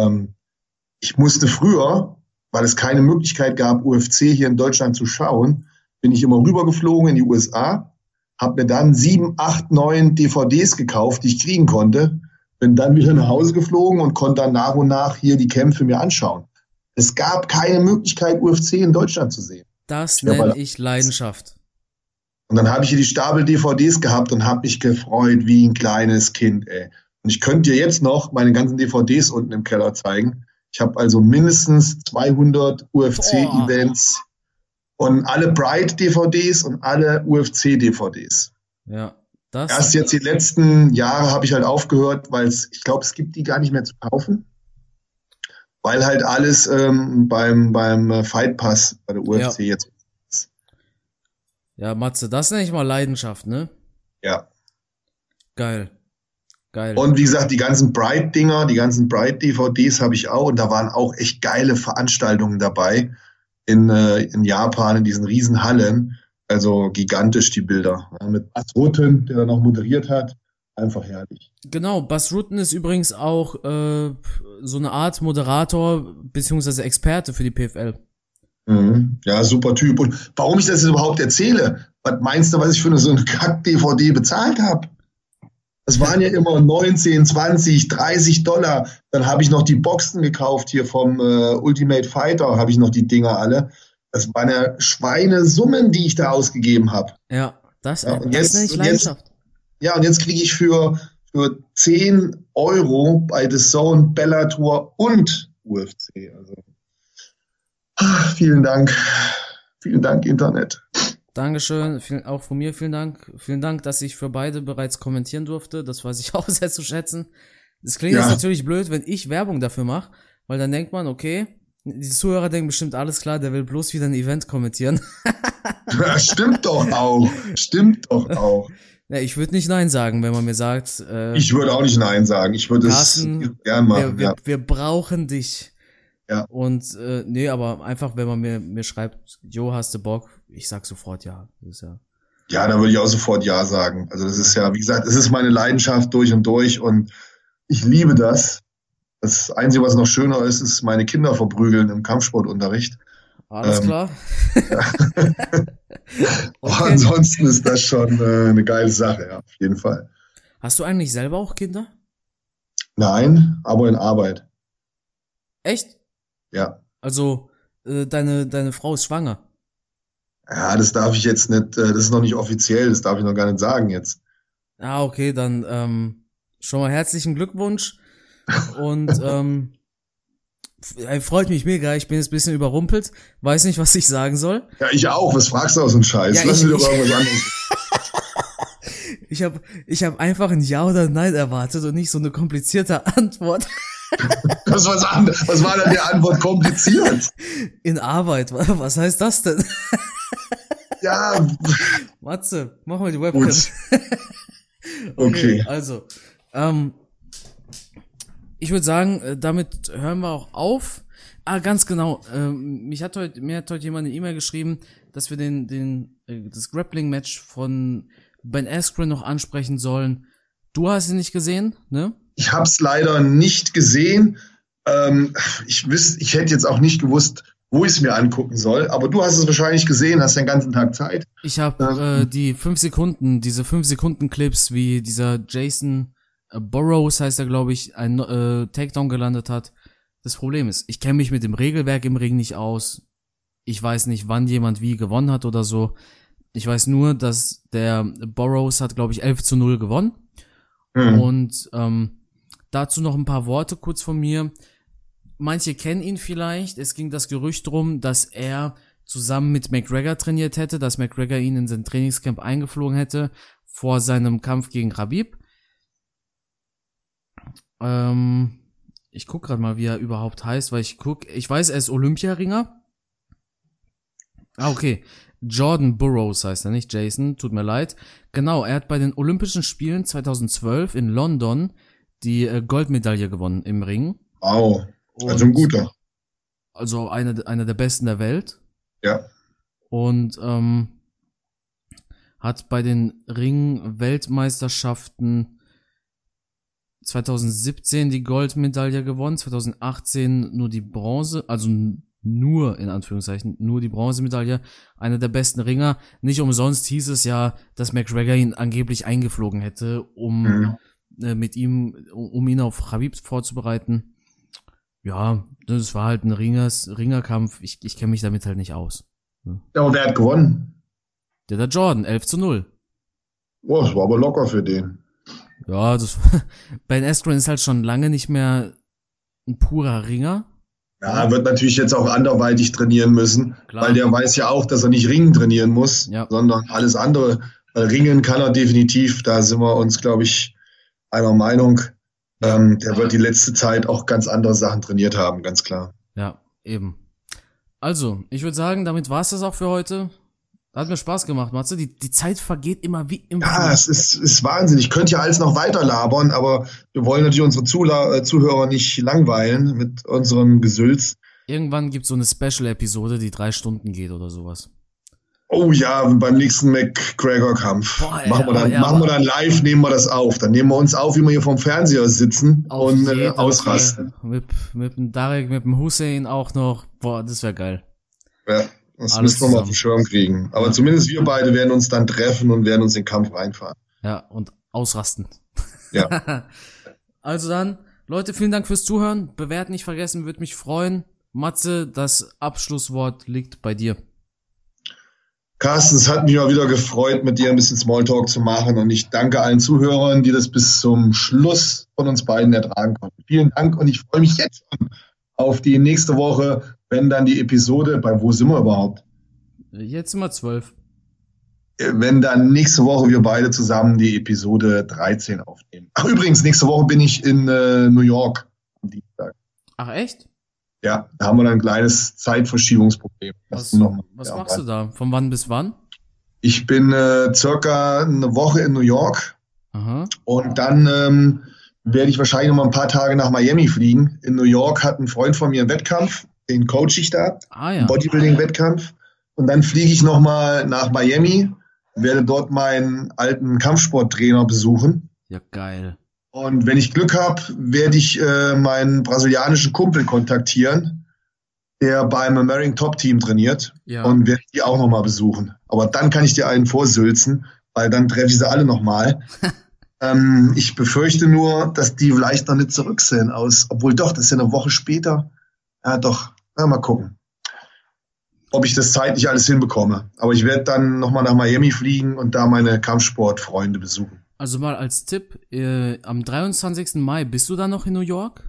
Ich musste früher, weil es keine Möglichkeit gab, UFC hier in Deutschland zu schauen, bin ich immer rübergeflogen in die USA, habe mir dann 7, 8, 9 DVDs gekauft, die ich kriegen konnte, bin dann wieder nach Hause geflogen und konnte dann nach und nach hier die Kämpfe mir anschauen. Es gab keine Möglichkeit, UFC in Deutschland zu sehen. Das nenne ich Leidenschaft. Und dann habe ich hier die Stapel DVDs gehabt und habe mich gefreut wie ein kleines Kind, ey. Und ich könnte dir jetzt noch meine ganzen DVDs unten im Keller zeigen. Ich habe also mindestens 200 UFC-Events und alle Bright-DVDs und alle UFC-DVDs. Ja, Erst jetzt die letzten Jahre habe ich halt aufgehört, weil ich glaube, es gibt die gar nicht mehr zu kaufen. Weil halt alles beim Fight Pass bei der UFC jetzt ist. Ja, Matze, das nenne ich mal Leidenschaft, ne? Ja. Geil. Und wie gesagt, die ganzen Bright-Dinger, die ganzen Bright-DVDs habe ich auch. Und da waren auch echt geile Veranstaltungen dabei in Japan, in diesen riesen Hallen. Also gigantisch die Bilder. Ja, mit Bas Rutten, der da noch moderiert hat. Einfach herrlich. Genau, Bas Rutten ist übrigens auch so eine Art Moderator beziehungsweise Experte für die PFL. Mhm. Ja, super Typ. Und warum ich das jetzt überhaupt erzähle? Was meinst du, was ich für so eine Kack-DVD bezahlt habe? Das waren ja immer 19, 20, 30 $. Dann habe ich noch die Boxen gekauft hier vom Ultimate Fighter, habe ich noch die Dinger alle. Das waren ja Schweinesummen, die ich da ausgegeben habe. Ja, das nenne ich Leidenschaft. Und jetzt kriege ich für 10 Euro bei The Zone, Bellator und UFC. Also vielen Dank. Vielen Dank, Internet. Dankeschön, auch von mir vielen Dank. Vielen Dank, dass ich für beide bereits kommentieren durfte. Das weiß ich auch sehr zu schätzen. Das klingt jetzt natürlich blöd, wenn ich Werbung dafür mache, weil dann denkt man, okay, die Zuhörer denken bestimmt, alles klar, der will bloß wieder ein Event kommentieren. Ja, stimmt doch auch. Ja, ich würde nicht Nein sagen, wenn man mir sagt, ich würde auch nicht Nein sagen. Ich würde es gern machen. Wir brauchen dich. Ja. Und nee, aber einfach, wenn man mir schreibt, Jo, hast du Bock? Ich sag sofort ja. Das ist ja, da würde ich auch sofort ja sagen. Also das ist ja, wie gesagt, es ist meine Leidenschaft durch und ich liebe das. Das Einzige, was noch schöner ist meine Kinder verprügeln im Kampfsportunterricht. Alles klar. Okay. Ansonsten ist das schon eine geile Sache, ja, auf jeden Fall. Hast du eigentlich selber auch Kinder? Nein, aber in Arbeit. Echt? Ja. Also, deine Frau ist schwanger? Ja, das darf ich jetzt nicht, das ist noch nicht offiziell, das darf ich noch gar nicht sagen jetzt. Ah, okay, dann schon mal herzlichen Glückwunsch und freut mich mega, ich bin jetzt ein bisschen überrumpelt, weiß nicht, was ich sagen soll. Ja, ich auch, was fragst du aus so einem Scheiß? Ja, Lass mich doch irgendwas anderes. Ich hab einfach ein Ja oder Nein erwartet und nicht so eine komplizierte Antwort. Was war denn die Antwort kompliziert? In Arbeit, was heißt das denn? Ja. Matze, mach mal die Webcam. Okay. Also, ich würde sagen, damit hören wir auch auf. Ah, ganz genau. Mir hat heute jemand eine E-Mail geschrieben, dass wir das Grappling-Match von Ben Askren noch ansprechen sollen. Du hast ihn nicht gesehen, ne? Ich hab's leider nicht gesehen. Ich hätte jetzt auch nicht gewusst, wo ich es mir angucken soll. Aber du hast es wahrscheinlich gesehen, hast den ganzen Tag Zeit. Ich habe diese 5 Sekunden Clips, wie dieser Jason Burrows, heißt er, glaube ich, ein Takedown gelandet hat. Das Problem ist, ich kenne mich mit dem Regelwerk im Ring nicht aus. Ich weiß nicht, wann jemand wie gewonnen hat oder so. Ich weiß nur, dass der Burroughs hat, glaube ich, 11-0 gewonnen. Und dazu noch ein paar Worte kurz von mir. Manche kennen ihn vielleicht. Es ging das Gerücht drum, dass er zusammen mit McGregor trainiert hätte, dass McGregor ihn in sein Trainingscamp eingeflogen hätte vor seinem Kampf gegen Khabib. Ich guck gerade mal, wie er überhaupt heißt, weil ich weiß, er ist Olympiaringer. Okay. Jordan Burroughs heißt er, nicht Jason, tut mir leid. Genau, er hat bei den Olympischen Spielen 2012 in London die Goldmedaille gewonnen im Ring. Wow, also ein guter. Also einer der besten der Welt. Ja. Und hat bei den Ring-Weltmeisterschaften 2017 die Goldmedaille gewonnen, 2018 nur die Bronze, also nur, in Anführungszeichen, nur die Bronzemedaille, einer der besten Ringer. Nicht umsonst hieß es ja, dass McGregor ihn angeblich eingeflogen hätte, um ihn auf Khabib vorzubereiten. Ja, das war halt ein Ringerkampf. Ich kenne mich damit halt nicht aus. Ja, und wer hat gewonnen? Der Jordan, 11-0. Oh, das war aber locker für den. Ja, Ben Askren ist halt schon lange nicht mehr ein purer Ringer. Ja, er wird natürlich jetzt auch anderweitig trainieren müssen, Klar. Weil der weiß ja auch, dass er nicht Ringen trainieren muss, sondern alles andere. Weil Ringen kann er definitiv, da sind wir uns, glaube ich, einer Meinung. Der wird die letzte Zeit auch ganz andere Sachen trainiert haben, ganz klar. Ja, eben. Also, ich würde sagen, damit war's das auch für heute. Hat mir Spaß gemacht, Matze. Die Zeit vergeht immer wie im Ja, es ist Wahnsinn. Ich könnte ja alles noch weiter labern, aber wir wollen natürlich unsere Zuhörer nicht langweilen mit unserem Gesülz. Irgendwann gibt's so eine Special-Episode, die 3 Stunden geht oder sowas. Oh ja, beim nächsten McGregor-Kampf. Machen wir dann live, nehmen wir das auf. Dann nehmen wir uns auf, wie wir hier vorm Fernseher sitzen und ausrasten. Mit dem Darek, mit dem Hussein auch noch. Boah, das wäre geil. Ja. Das müssen wir mal auf den Schirm kriegen. Aber zumindest wir beide werden uns dann treffen und werden uns in den Kampf reinfahren. Ja, und ausrasten. Ja. Also dann, Leute, vielen Dank fürs Zuhören. Bewerten nicht vergessen, würde mich freuen. Matze, das Abschlusswort liegt bei dir. Carsten, es hat mich mal wieder gefreut, mit dir ein bisschen Smalltalk zu machen. Und ich danke allen Zuhörern, die das bis zum Schluss von uns beiden ertragen konnten. Vielen Dank und ich freue mich jetzt auf die nächste Woche, wenn dann die Episode, bei wo sind wir überhaupt? Jetzt sind wir 12. Wenn dann nächste Woche wir beide zusammen die Episode 13 aufnehmen. Ach übrigens, nächste Woche bin ich in New York am Dienstag. Ach echt? Ja, da haben wir dann ein kleines Zeitverschiebungsproblem. Was machst du da? Von wann bis wann? Ich bin circa eine Woche in New York. Aha. Und dann werde ich wahrscheinlich noch mal ein paar Tage nach Miami fliegen. In New York hat ein Freund von mir einen Wettkampf, den coach ich da, einen Bodybuilding-Wettkampf. Und dann fliege ich noch mal nach Miami, werde dort meinen alten Kampfsporttrainer besuchen. Ja, geil. Und wenn ich Glück habe, werde ich meinen brasilianischen Kumpel kontaktieren, der beim American Top Team trainiert. Ja. Und werde die auch noch mal besuchen. Aber dann kann ich dir einen vorsülzen, weil dann treffe ich sie alle noch mal. Ich befürchte nur, dass die vielleicht noch nicht zurück sind obwohl doch, das ist ja eine Woche später. Ja, doch. Mal gucken, ob ich das zeitlich alles hinbekomme. Aber ich werde dann nochmal nach Miami fliegen und da meine Kampfsportfreunde besuchen. Also mal als Tipp, am 23. Mai, bist du da noch in New York?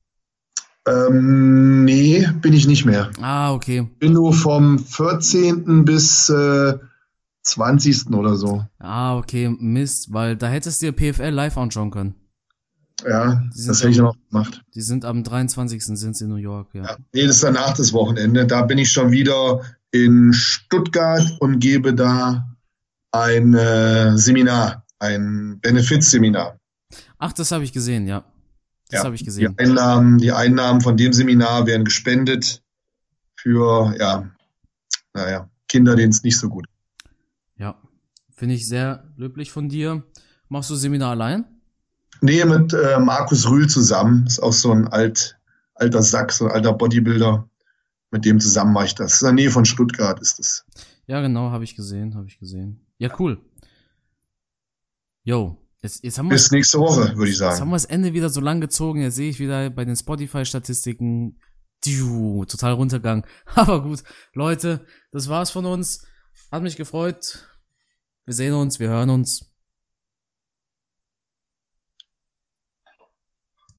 Nee, bin ich nicht mehr. Ah, okay. Bin nur vom 14. bis 20. oder so. Ah, okay, Mist, weil da hättest du dir PFL live anschauen können. Ja, das hätte ich noch gemacht. Die sind am 23. sind sie in New York, ja. Nee, das ist danach das Wochenende. Da bin ich schon wieder in Stuttgart und gebe da ein Seminar, ein Benefizseminar. Ach, das habe ich gesehen, ja. Das habe ich gesehen. Die Einnahmen von dem Seminar werden gespendet für, Kinder, denen es nicht so gut geht. Ja, finde ich sehr löblich von dir. Machst du Seminar allein? Nee, mit Markus Rühl zusammen. Ist auch so ein alter Sack, so ein alter Bodybuilder. Mit dem zusammen mache ich das. In der Nähe von Stuttgart ist es. Ja, genau, habe ich gesehen. Ja, cool. Jo, jetzt haben wir... Bis nächste Woche, würde ich sagen. Jetzt haben wir das Ende wieder so lang gezogen. Jetzt sehe ich wieder bei den Spotify-Statistiken total runtergegangen. Aber gut, Leute, das war's von uns. Hat mich gefreut. Wir sehen uns, wir hören uns.